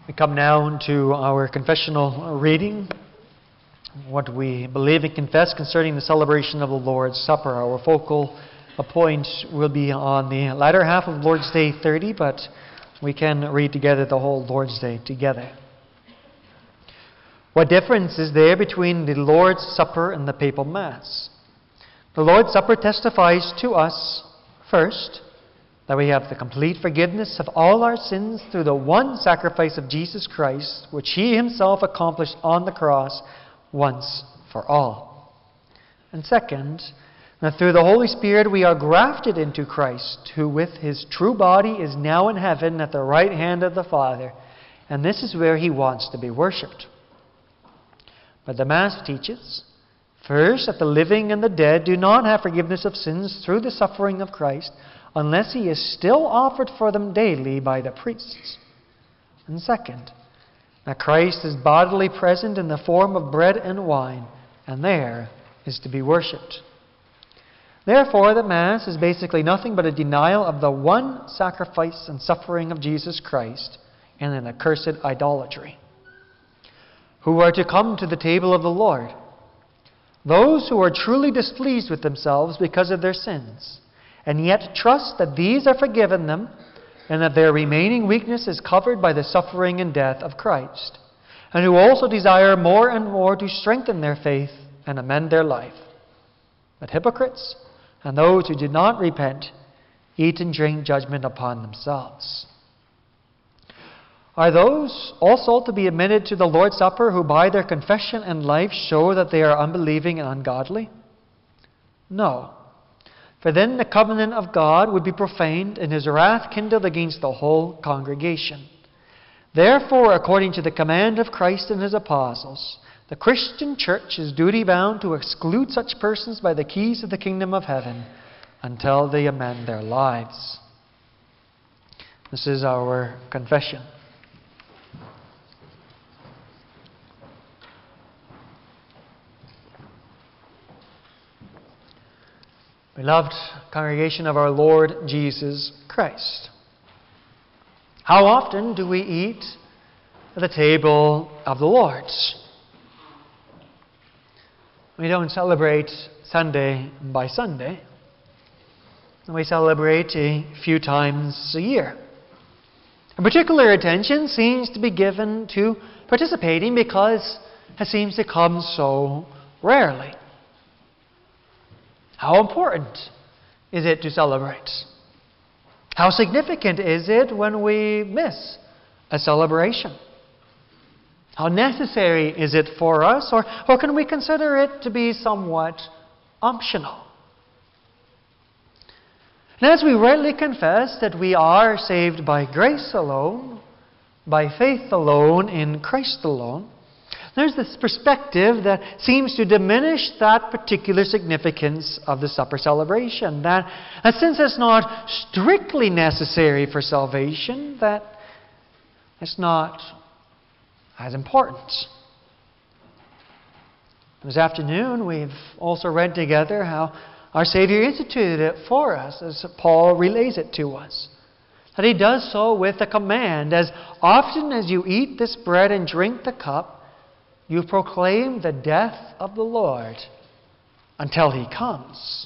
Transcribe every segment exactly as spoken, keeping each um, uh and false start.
We come now to our confessional reading, what we believe and confess concerning the celebration of the Lord's Supper. Our focal point will be on the latter half of Lord's Day thirty, but we can read together the whole Lord's Day together. What difference is there between the Lord's Supper and the Papal Mass? The Lord's Supper testifies to us, first, that we have the complete forgiveness of all our sins through the one sacrifice of Jesus Christ, which He Himself accomplished on the cross once for all. And second, that through the Holy Spirit we are grafted into Christ, who with His true body is now in heaven at the right hand of the Father, and this is where He wants to be worshipped. But the Mass teaches, first, that the living and the dead do not have forgiveness of sins through the suffering of Christ, unless He is still offered for them daily by the priests. And second, that Christ is bodily present in the form of bread and wine, and there is to be worshipped. Therefore, the Mass is basically nothing but a denial of the one sacrifice and suffering of Jesus Christ and an accursed idolatry. Who are to come to the table of the Lord? Those who are truly displeased with themselves because of their sins, and yet trust that these are forgiven them, and that their remaining weakness is covered by the suffering and death of Christ, and who also desire more and more to strengthen their faith and amend their life. But hypocrites and those who do not repent eat and drink judgment upon themselves. Are those also to be admitted to the Lord's Supper who by their confession and life show that they are unbelieving and ungodly? No. For then the covenant of God would be profaned and His wrath kindled against the whole congregation. Therefore, according to the command of Christ and His apostles, the Christian church is duty-bound to exclude such persons by the keys of the kingdom of heaven until they amend their lives. This is our confession. Beloved congregation of our Lord Jesus Christ, how often do we eat at the table of the Lord? We don't celebrate Sunday by Sunday. We celebrate a few times a year. And particular attention seems to be given to participating because it seems to come so rarely. How important is it to celebrate? How significant is it when we miss a celebration? How necessary is it for us, or, or can we consider it to be somewhat optional? And as we rightly confess that we are saved by grace alone, by faith alone, in Christ alone, there's this perspective that seems to diminish that particular significance of the supper celebration. That, that since it's not strictly necessary for salvation, that it's not as important. This afternoon we've also read together how our Savior instituted it for us as Paul relays it to us. That He does so with a command: as often as you eat this bread and drink the cup, you proclaim the death of the Lord until He comes.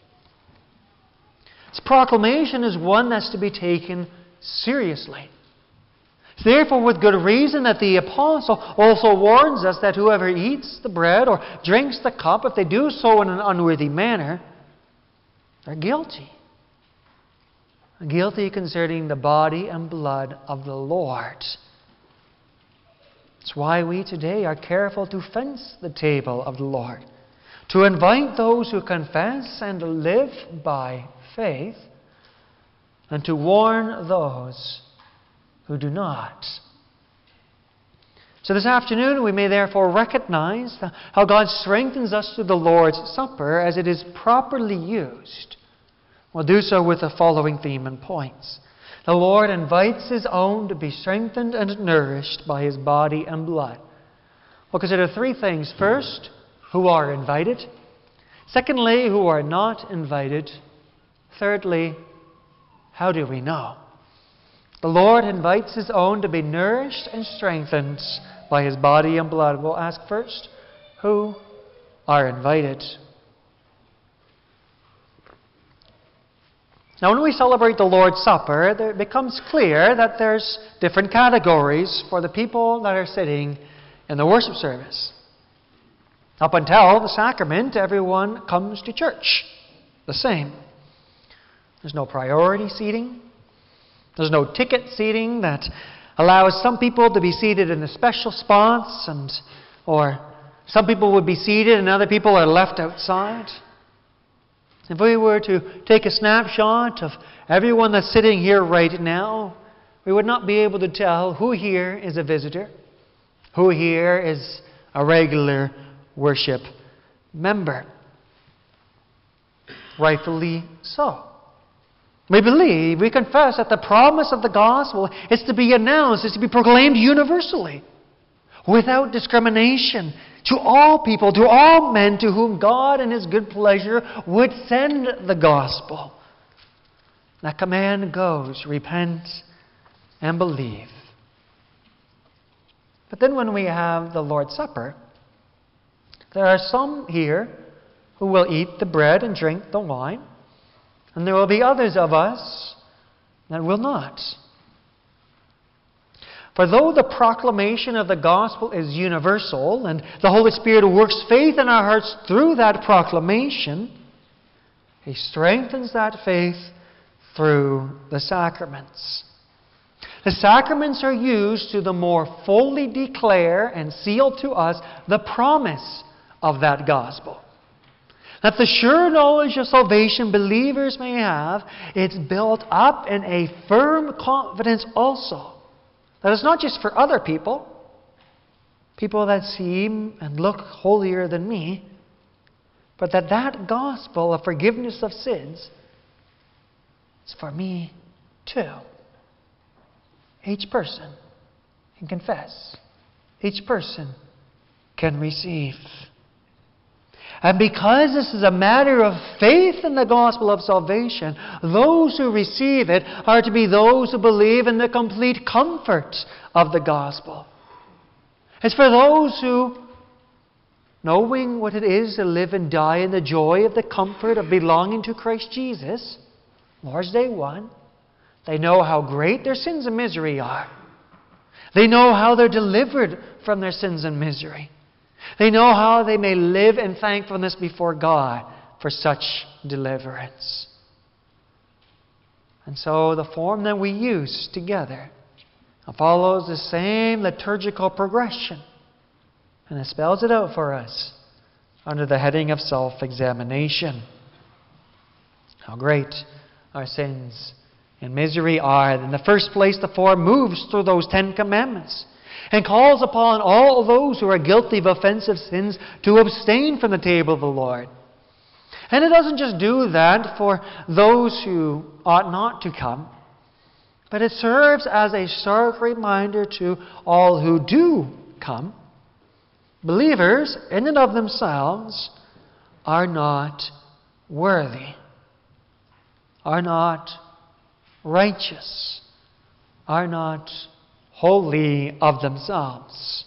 This proclamation is one that's to be taken seriously. It's therefore with good reason that the Apostle also warns us that whoever eats the bread or drinks the cup, if they do so in an unworthy manner, they're guilty. Guilty concerning the body and blood of the Lord. That's why we today are careful to fence the table of the Lord, to invite those who confess and live by faith, and to warn those who do not. So this afternoon we may therefore recognize how God strengthens us through the Lord's Supper as it is properly used. We'll do so with the following theme and points. The Lord invites His own to be strengthened and nourished by His body and blood. We'll consider three things. First, who are invited. Secondly, who are not invited. Thirdly, how do we know? The Lord invites His own to be nourished and strengthened by His body and blood. We'll ask first, who are invited? Now, when we celebrate the Lord's Supper, it becomes clear that there's different categories for the people that are sitting in the worship service. Up until the sacrament, everyone comes to church the same. There's no priority seating. There's no ticket seating that allows some people to be seated in the special spots, and or some people would be seated and other people are left outside. If we were to take a snapshot of everyone that's sitting here right now, we would not be able to tell who here is a visitor, who here is a regular worship member. Rightfully so. We believe, we confess that the promise of the gospel is to be announced, is to be proclaimed universally, without discrimination, to all people, to all men to whom God in His good pleasure would send the gospel. That command goes, repent and believe. But then when we have the Lord's Supper, there are some here who will eat the bread and drink the wine, and there will be others of us that will not. For though the proclamation of the gospel is universal, and the Holy Spirit works faith in our hearts through that proclamation, He strengthens that faith through the sacraments. The sacraments are used to the more fully declare and seal to us the promise of that gospel. That the sure knowledge of salvation believers may have, it's built up in a firm confidence also. That it's not just for other people, people that seem and look holier than me, but that that gospel of forgiveness of sins is for me too. Each person can confess. Each person can receive. And because this is a matter of faith in the gospel of salvation, those who receive it are to be those who believe in the complete comfort of the gospel. It's for those who, knowing what it is to live and die in the joy of the comfort of belonging to Christ Jesus, Lord's Day one, they know how great their sins and misery are. They know how they're delivered from their sins and misery. They know how they may live in thankfulness before God for such deliverance. And so the form that we use together follows the same liturgical progression. And it spells it out for us under the heading of self-examination. How great our sins and misery are. In the first place, the form moves through those Ten Commandments and calls upon all those who are guilty of offensive sins to abstain from the table of the Lord. And it doesn't just do that for those who ought not to come, but it serves as a stark reminder to all who do come. Believers, in and of themselves, are not worthy, are not righteous, are not holy of themselves.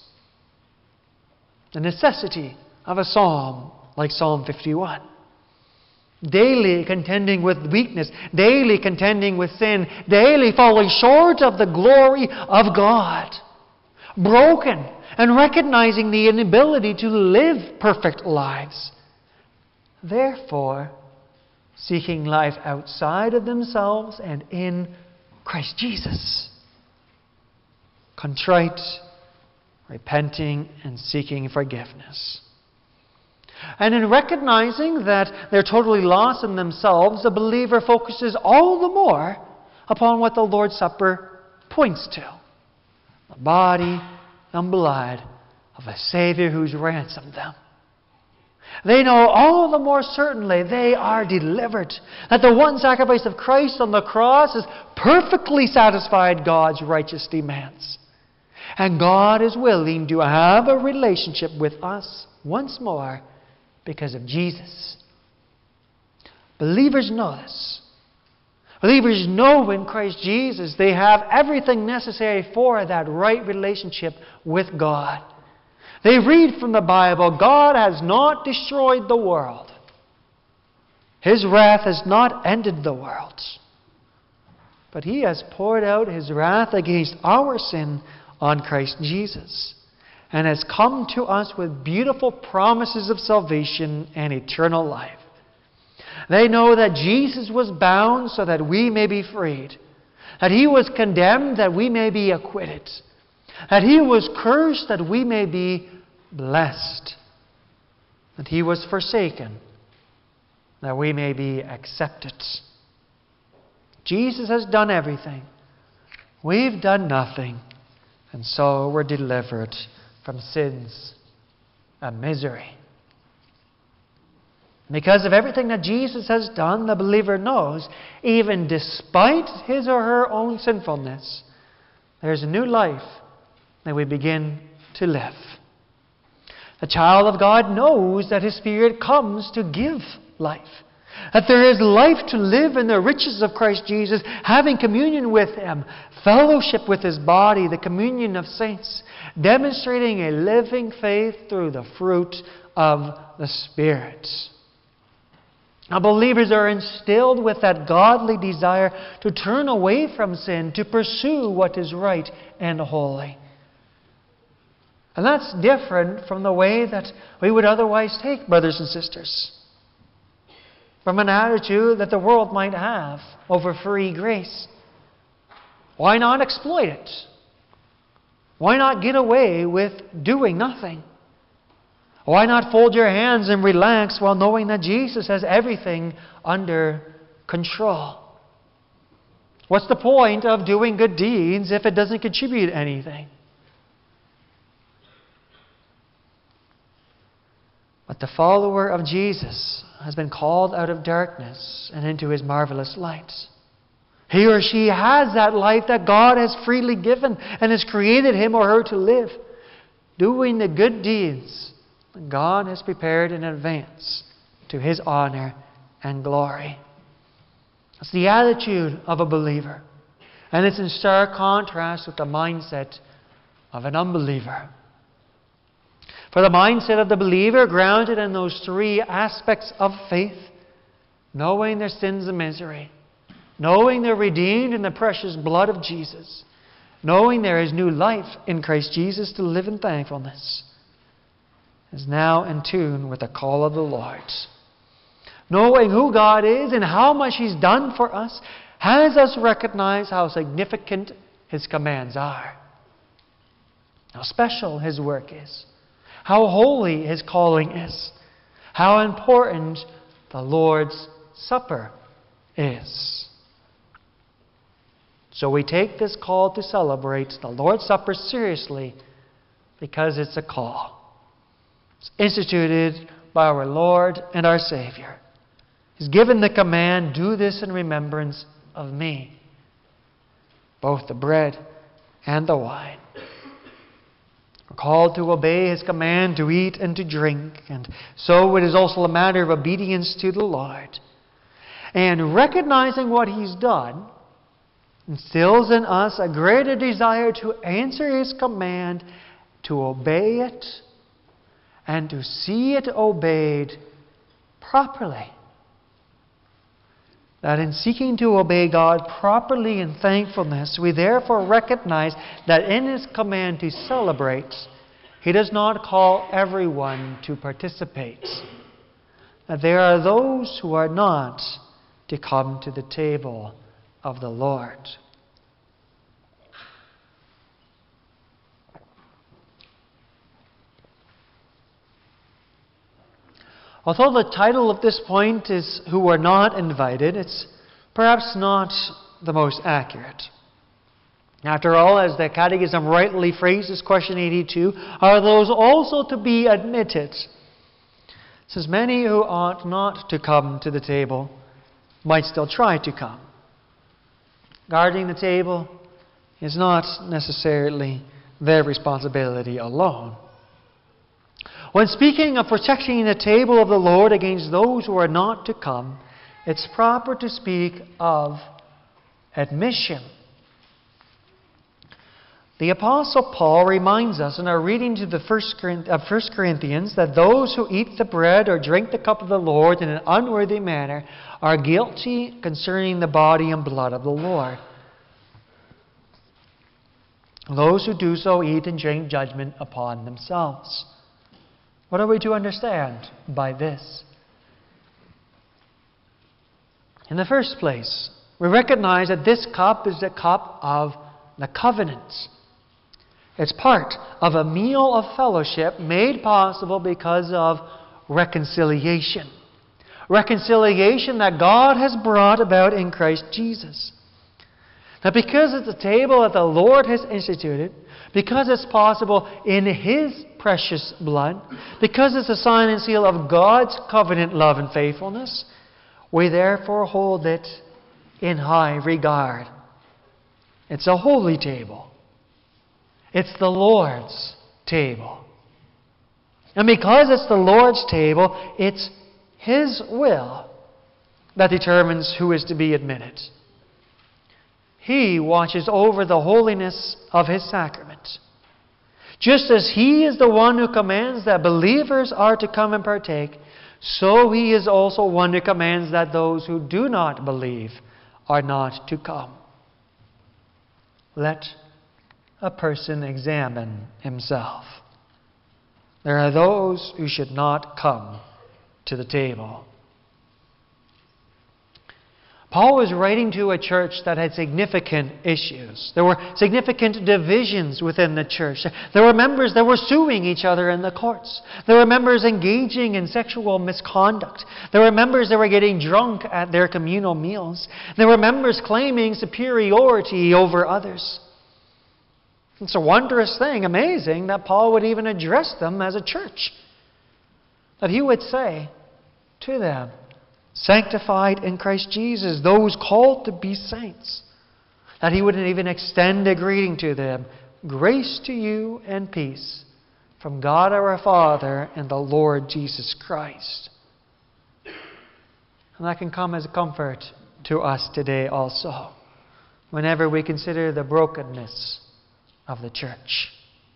The necessity of a psalm like Psalm fifty-one. Daily contending with weakness, daily contending with sin, daily falling short of the glory of God. Broken and recognizing the inability to live perfect lives. Therefore, seeking life outside of themselves and in Christ Jesus. Contrite, repenting, and seeking forgiveness. And in recognizing that they're totally lost in themselves, the believer focuses all the more upon what the Lord's Supper points to. The body and blood of a Savior who's ransomed them. They know all the more certainly they are delivered. That the one sacrifice of Christ on the cross has perfectly satisfied God's righteous demands. And God is willing to have a relationship with us once more because of Jesus. Believers know this. Believers know in Christ Jesus they have everything necessary for that right relationship with God. They read from the Bible, God has not destroyed the world. His wrath has not ended the world. But He has poured out His wrath against our sin on Christ Jesus, and has come to us with beautiful promises of salvation and eternal life. They know that Jesus was bound so that we may be freed, that He was condemned that we may be acquitted, that He was cursed that we may be blessed, that He was forsaken that we may be accepted. Jesus has done everything. We've done nothing, and so we're delivered from sins and misery. Because of everything that Jesus has done, the believer knows, even despite his or her own sinfulness, there's a new life that we begin to live. The child of God knows that His Spirit comes to give life, that there is life to live in the riches of Christ Jesus, having communion with Him, fellowship with His body, the communion of saints, demonstrating a living faith through the fruit of the Spirit. Now, believers are instilled with that godly desire to turn away from sin, to pursue what is right and holy. And that's different from the way that we would otherwise take, brothers and sisters. From an attitude that the world might have over free grace. Why not exploit it? Why not get away with doing nothing? Why not fold your hands and relax while knowing that Jesus has everything under control? What's the point of doing good deeds if it doesn't contribute anything? But the follower of Jesus has been called out of darkness and into His marvelous light. He or she has that life that God has freely given and has created him or her to live, doing the good deeds that God has prepared in advance to His honor and glory. It's the attitude of a believer, and it's in stark contrast with the mindset of an unbeliever. For the mindset of the believer, grounded in those three aspects of faith, knowing their sins and misery, knowing they're redeemed in the precious blood of Jesus, knowing there is new life in Christ Jesus to live in thankfulness, is now in tune with the call of the Lord. Knowing who God is and how much He's done for us has us recognize how significant His commands are, how special His work is, how holy His calling is, how important the Lord's Supper is. So we take this call to celebrate the Lord's Supper seriously because it's a call. It's instituted by our Lord and our Savior. He's given the command, do this in remembrance of me. Both the bread and the wine. We're called to obey His command to eat and to drink, and so it is also a matter of obedience to the Lord. And recognizing what He's done instills in us a greater desire to answer His command, to obey it, and to see it obeyed properly. That in seeking to obey God properly in thankfulness, we therefore recognize that in His command to celebrate, He does not call everyone to participate. That there are those who are not to come to the table of the Lord. Although the title of this point is Who Are Not Invited, it's perhaps not the most accurate. After all, as the Catechism rightly phrases question eighty-two, are those also to be admitted? It says, many who ought not to come to the table might still try to come. Guarding the table is not necessarily their responsibility alone. When speaking of protecting the table of the Lord against those who are not to come, it's proper to speak of admission. The Apostle Paul reminds us in our reading to the first of First Corinthians that those who eat the bread or drink the cup of the Lord in an unworthy manner are guilty concerning the body and blood of the Lord. Those who do so eat and drink judgment upon themselves. What are we to understand by this? In the first place, we recognize that this cup is the cup of the covenant. It's part of a meal of fellowship made possible because of reconciliation. Reconciliation that God has brought about in Christ Jesus. Now, because it's a table that the Lord has instituted, because it's possible in His precious blood, because it's a sign and seal of God's covenant love and faithfulness, we therefore hold it in high regard. It's a holy table. It's the Lord's table. And because it's the Lord's table, it's His will that determines who is to be admitted. He watches over the holiness of His sacrament. Just as He is the one who commands that believers are to come and partake, so He is also one who commands that those who do not believe are not to come. Let a person examine himself. There are those who should not come to the table. Paul was writing to a church that had significant issues. There were significant divisions within the church. There were members that were suing each other in the courts. There were members engaging in sexual misconduct. There were members that were getting drunk at their communal meals. There were members claiming superiority over others. It's a wondrous thing, amazing, that Paul would even address them as a church. That he would say to them, sanctified in Christ Jesus, those called to be saints. That he wouldn't even extend a greeting to them. Grace to you and peace from God our Father and the Lord Jesus Christ. And that can come as a comfort to us today also, whenever we consider the brokenness of the church.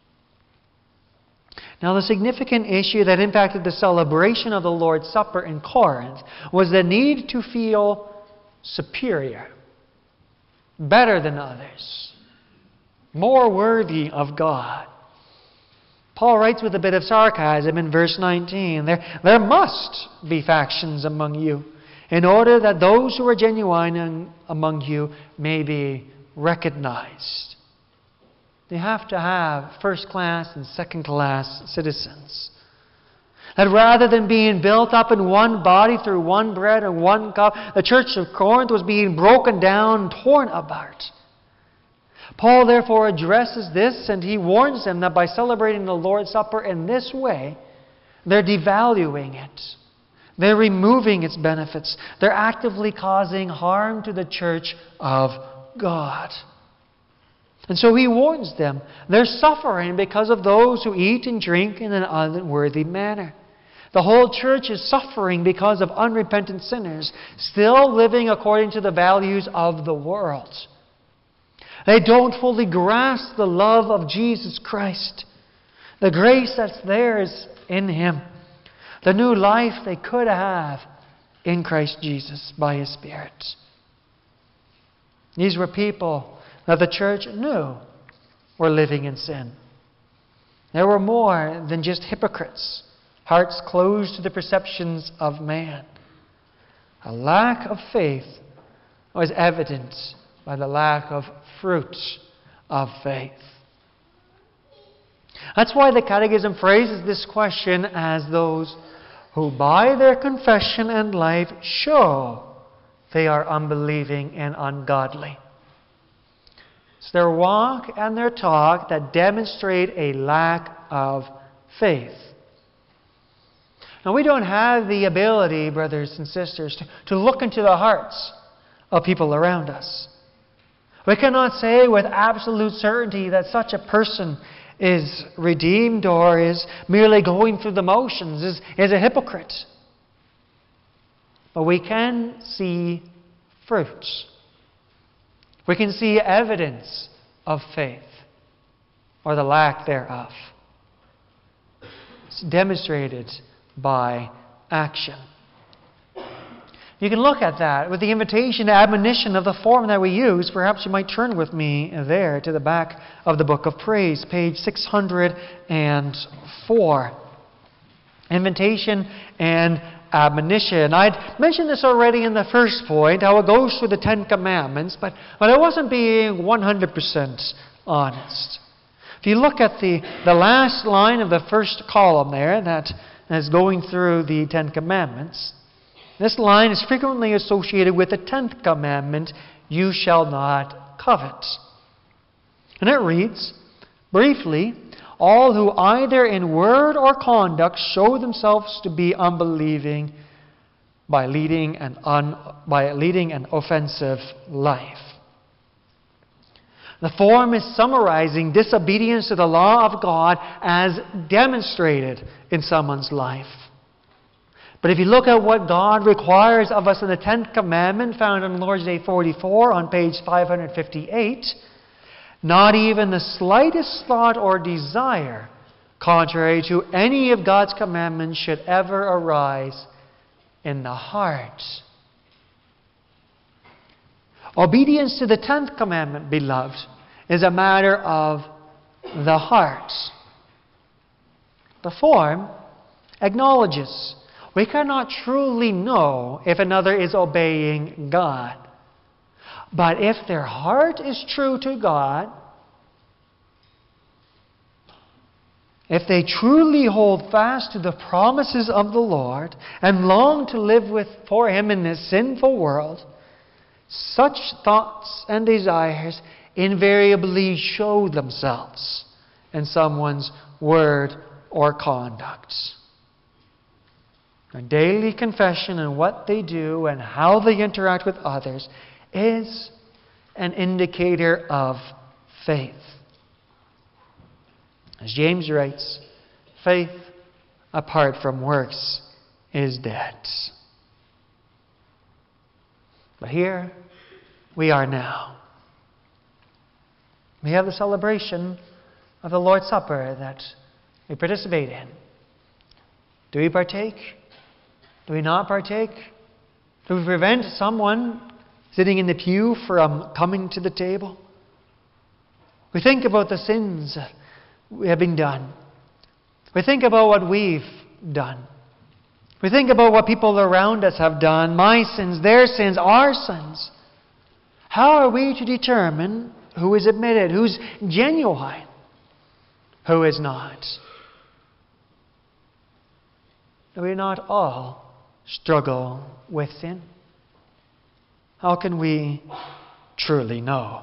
Now, the significant issue that impacted the celebration of the Lord's Supper in Corinth was the need to feel superior, better than others, more worthy of God. Paul writes with a bit of sarcasm in verse nineteen, there, there must be factions among you, in order that those who are genuine among you may be recognized. They have to have first-class and second-class citizens. That rather than being built up in one body through one bread and one cup, the church of Corinth was being broken down, torn apart. Paul therefore addresses this, and he warns them that by celebrating the Lord's Supper in this way, they're devaluing it. They're removing its benefits. They're actively causing harm to the church of God. And so he warns them. They're suffering because of those who eat and drink in an unworthy manner. The whole church is suffering because of unrepentant sinners, still living according to the values of the world. They don't fully grasp the love of Jesus Christ, the grace that's theirs in Him, the new life they could have in Christ Jesus by His Spirit. These were people that the church knew were living in sin. There were more than just hypocrites, hearts closed to the perceptions of man. A lack of faith was evident by the lack of fruit of faith. That's why the Catechism phrases this question as those who by their confession and life show they are unbelieving and ungodly. It's their walk and their talk that demonstrate a lack of faith. Now, we don't have the ability, brothers and sisters, to, to look into the hearts of people around us. We cannot say with absolute certainty that such a person is redeemed or is merely going through the motions, is, is a hypocrite. But we can see fruits. We can see evidence of faith, or the lack thereof. It's demonstrated by action. You can look at that with the invitation, admonition of the form that we use. Perhaps you might turn with me there to the back of the Book of Praise, page six hundred four. Invitation and admonition. I'd mentioned this already in the first point, how it goes through the Ten Commandments, but, but I wasn't being one hundred percent honest. If you look at the, the last line of the first column there, that is going through the Ten Commandments, this line is frequently associated with the tenth commandment, you shall not covet. And it reads, briefly, all who either in word or conduct show themselves to be unbelieving by leading an, un, by leading an offensive life. The form is summarizing disobedience to the law of God as demonstrated in someone's life. But if you look at what God requires of us in the tenth commandment found on Lord's Day forty-four on page five hundred fifty-eight, not even the slightest thought or desire contrary to any of God's commandments should ever arise in the heart. Obedience to the tenth commandment, beloved, is a matter of the heart. The form acknowledges we cannot truly know if another is obeying God. But if their heart is true to God, if they truly hold fast to the promises of the Lord and long to live with for Him in this sinful world, such thoughts and desires invariably show themselves in someone's word or conduct. Their daily confession and what they do and how they interact with others is an indicator of faith. As James writes, faith apart from works is dead. But here we are now. We have the celebration of the Lord's Supper that we participate in. Do we partake? Do we not partake? Do we prevent someone sitting in the pew from coming to the table? We think about the sins that have been done. We think about what we've done. We think about what people around us have done. My sins, their sins, our sins. How are we to determine who is admitted, who's genuine, who is not? Do we not all struggle with sin? How can we truly know?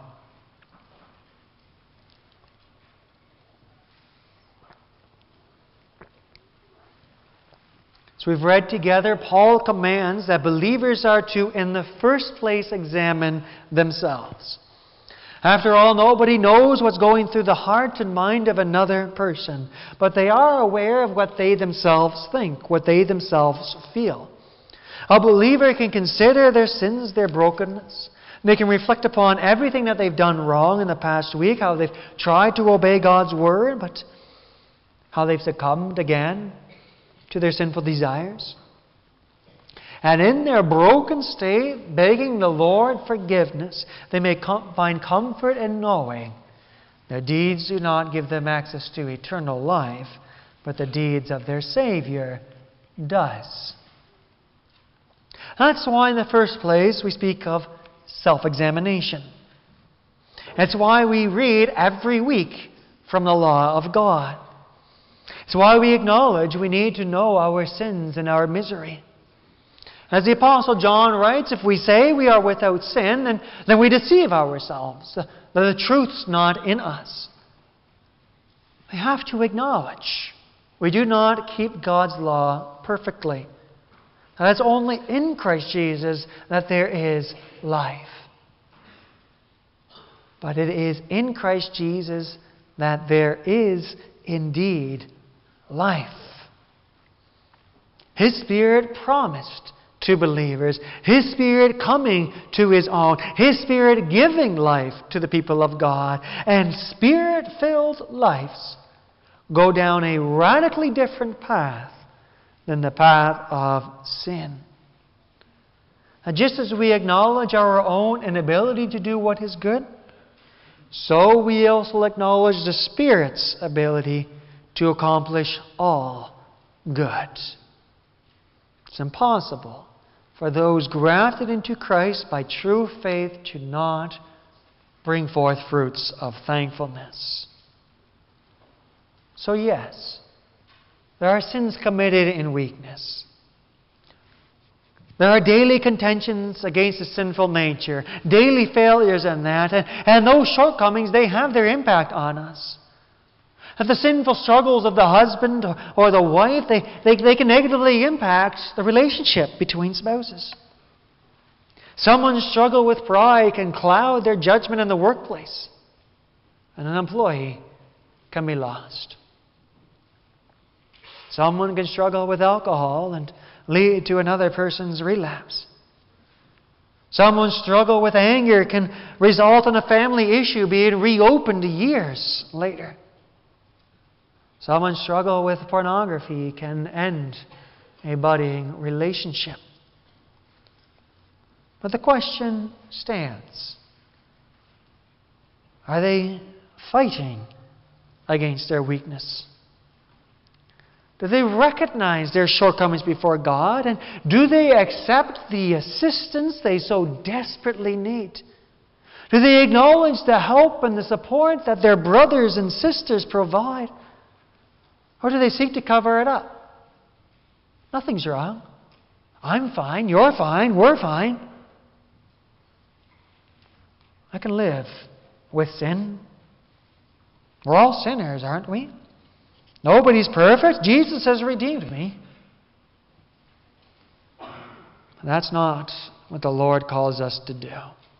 So we've read together, Paul commands that believers are to, in the first place, examine themselves. After all, nobody knows what's going through the heart and mind of another person, but they are aware of what they themselves think, what they themselves feel. A believer can consider their sins, their brokenness. They can reflect upon everything that they've done wrong in the past week, how they've tried to obey God's word, but how they've succumbed again to their sinful desires. And in their broken state, begging the Lord forgiveness, they may com- find comfort in knowing their deeds do not give them access to eternal life, but the deeds of their Savior does. That's why in the first place we speak of self-examination. It's why we read every week from the law of God. It's why we acknowledge we need to know our sins and our misery. As the Apostle John writes, if we say we are without sin, then, then we deceive ourselves. The, the truth's not in us. We have to acknowledge we do not keep God's law perfectly. And it's only in Christ Jesus that there is life. But it is in Christ Jesus that there is indeed life. His Spirit promised to believers. His Spirit coming to His own. His Spirit giving life to the people of God. And Spirit-filled lives go down a radically different path than the path of sin. And just as we acknowledge our own inability to do what is good, so we also acknowledge the Spirit's ability to accomplish all good. It's impossible for those grafted into Christ by true faith to not bring forth fruits of thankfulness. So yes, there are sins committed in weakness. There are daily contentions against the sinful nature, daily failures in that, and, and those shortcomings, they have their impact on us. That the sinful struggles of the husband or, or the wife, they, they, they can negatively impact the relationship between spouses. Someone's struggle with pride can cloud their judgment in the workplace, and an employee can be lost. Someone can struggle with alcohol and lead to another person's relapse. Someone's struggle with anger can result in a family issue being reopened years later. Someone's struggle with pornography can end a budding relationship. But the question stands: are they fighting against their weakness? Do they recognize their shortcomings before God? And do they accept the assistance they so desperately need? Do they acknowledge the help and the support that their brothers and sisters provide? Or do they seek to cover it up? Nothing's wrong. I'm fine. You're fine. We're fine. I can live with sin. We're all sinners, aren't we? Nobody's perfect. Jesus has redeemed me. That's not what the Lord calls us to do.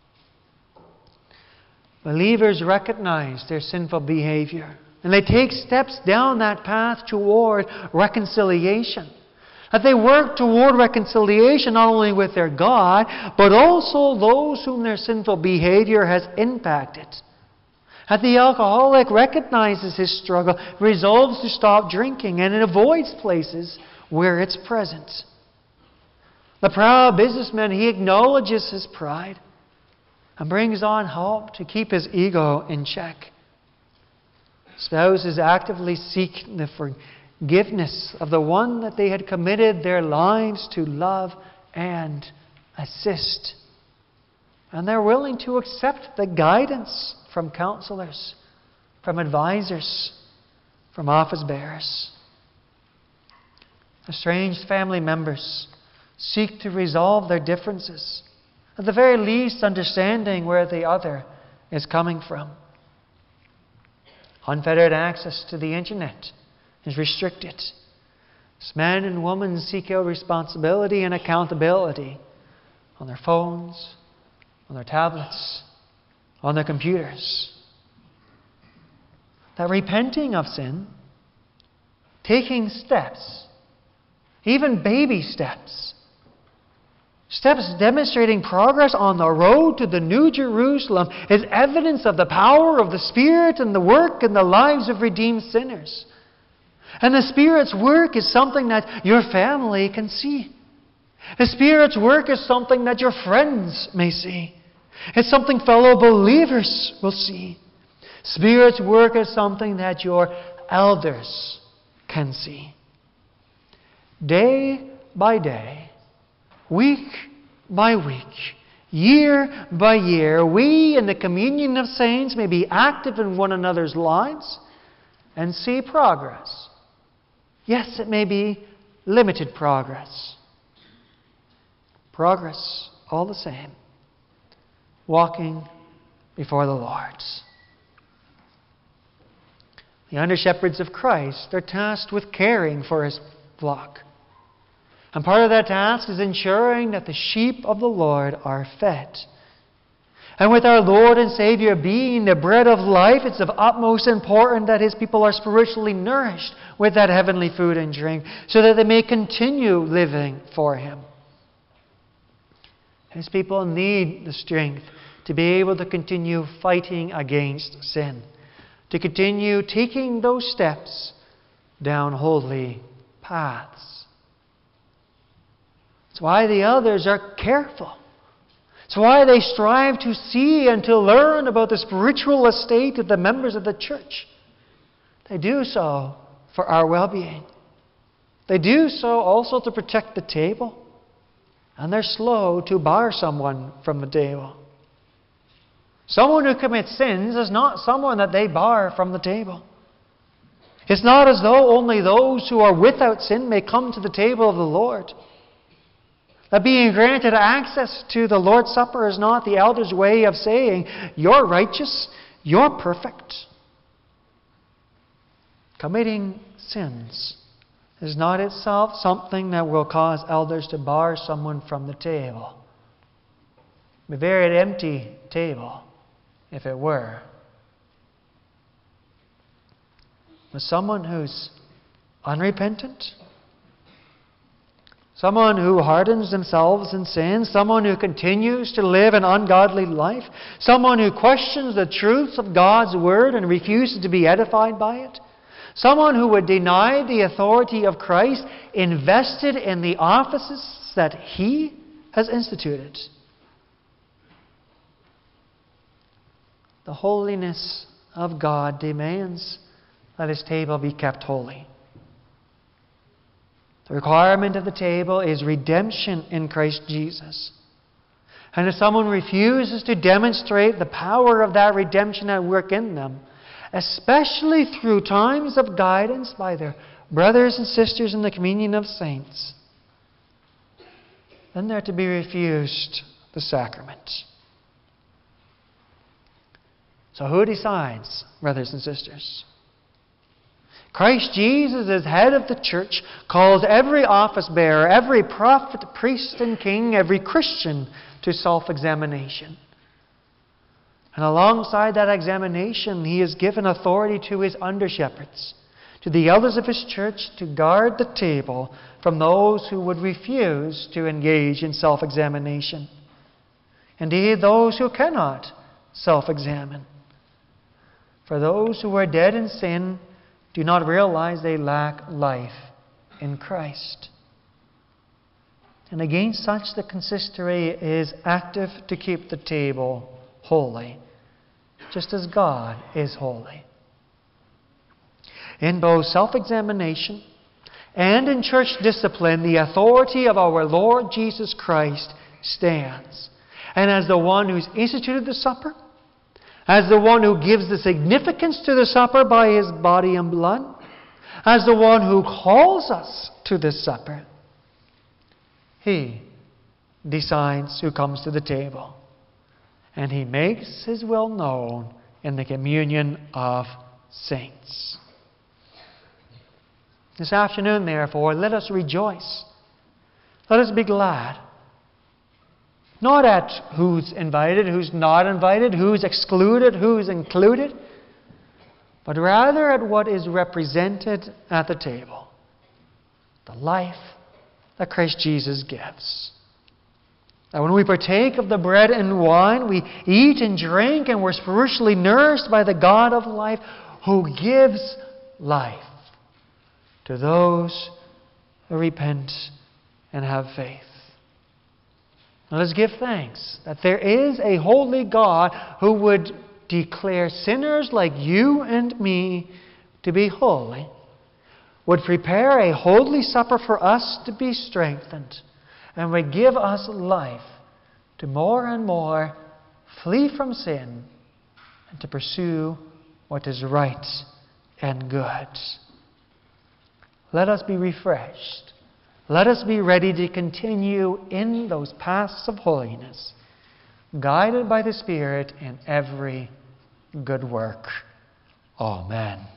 Believers recognize their sinful behavior, and they take steps down that path toward reconciliation. That they work toward reconciliation not only with their God, but also those whom their sinful behavior has impacted. That the alcoholic recognizes his struggle, resolves to stop drinking, and it avoids places where it's present. The proud businessman, he acknowledges his pride and brings on help to keep his ego in check. Spouses actively seek the forgiveness of the one that they had committed their lives to love and assist. And they're willing to accept the guidance from counselors, from advisors, from office bearers. Estranged family members seek to resolve their differences, at the very least understanding where the other is coming from. Unfettered access to the internet is restricted. As men and women seek out responsibility and accountability on their phones, on their tablets, on their computers. That repenting of sin, taking steps, even baby steps, steps demonstrating progress on the road to the New Jerusalem, is evidence of the power of the Spirit and the work in the lives of redeemed sinners. And the Spirit's work is something that your family can see. The Spirit's work is something that your friends may see. It's something fellow believers will see. Spirit's work is something that your elders can see. Day by day, week by week, year by year, we in the communion of saints may be active in one another's lives and see progress. Yes, it may be limited progress. Progress all the same. Walking before the Lord. The under-shepherds of Christ are tasked with caring for His flock. And part of that task is ensuring that the sheep of the Lord are fed. And with our Lord and Savior being the bread of life, it's of utmost importance that His people are spiritually nourished with that heavenly food and drink, so that they may continue living for Him. His people need the strength to be able to continue fighting against sin, to continue taking those steps down holy paths. That's why the elders are careful. It's why they strive to see and to learn about the spiritual estate of the members of the church. They do so for our well-being. They do so also to protect the table. And they're slow to bar someone from the table. Someone who commits sins is not someone that they bar from the table. It's not as though only those who are without sin may come to the table of the Lord. That being granted access to the Lord's Supper is not the elders' way of saying, you're righteous, you're perfect. Committing sins is not itself something that will cause elders to bar someone from the table. It would be a very empty table if it were. But someone who's unrepentant, someone who hardens themselves in sin, someone who continues to live an ungodly life, someone who questions the truths of God's Word and refuses to be edified by it, someone who would deny the authority of Christ invested in the offices that He has instituted. The holiness of God demands that His table be kept holy. The requirement of the table is redemption in Christ Jesus. And if someone refuses to demonstrate the power of that redemption at work in them, especially through times of guidance by their brothers and sisters in the communion of saints, then they're to be refused the sacrament. So who decides, brothers and sisters? Christ Jesus, as head of the church, calls every office bearer, every prophet, priest, and king, every Christian to self-examination. And alongside that examination, He has given authority to His under-shepherds, to the elders of His church, to guard the table from those who would refuse to engage in self-examination. Indeed, those who cannot self-examine. For those who are dead in sin do not realize they lack life in Christ. And against such, the consistory is active to keep the table holy, just as God is holy. In both self-examination and in church discipline, the authority of our Lord Jesus Christ stands. And as the one who's instituted the supper, as the one who gives the significance to the supper by His body and blood, as the one who calls us to this supper, He decides who comes to the table. And He makes His will known in the communion of saints. This afternoon, therefore, let us rejoice. Let us be glad. Not at who's invited, who's not invited, who's excluded, who's included, but rather at what is represented at the table. The life that Christ Jesus gives. That when we partake of the bread and wine, we eat and drink and we're spiritually nourished by the God of life who gives life to those who repent and have faith. Now let's give thanks that there is a holy God who would declare sinners like you and me to be holy, would prepare a holy supper for us to be strengthened, and would give us life to more and more flee from sin and to pursue what is right and good. Let us be refreshed. Let us be ready to continue in those paths of holiness, guided by the Spirit in every good work. Amen.